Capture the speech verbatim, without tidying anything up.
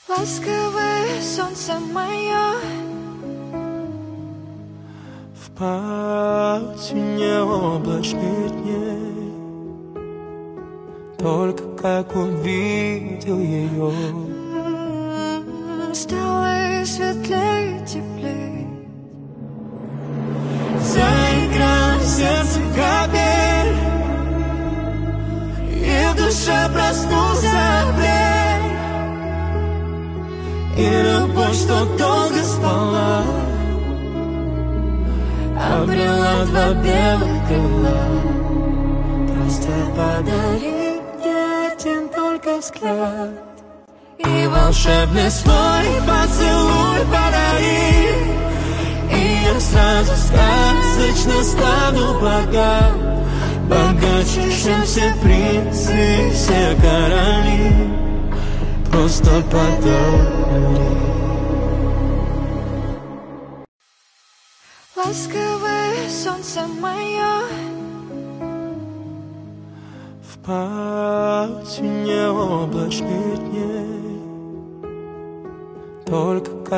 Ласковое солнце мое в паутине облачных дней, только как увидел ее, стало светлее, теплее. Заиграл в сердце капель, и в душе проснулся апрель. И любовь, что долго спала, обрела два белых крыла. Просто подари мне один только взгляд, и волшебный свой поцелуй подари, и я сразу сказочно стану богат, богаче, чем все принцы и все короли. Просто подари. Ласковое солнце мое в паутине облачных дней, только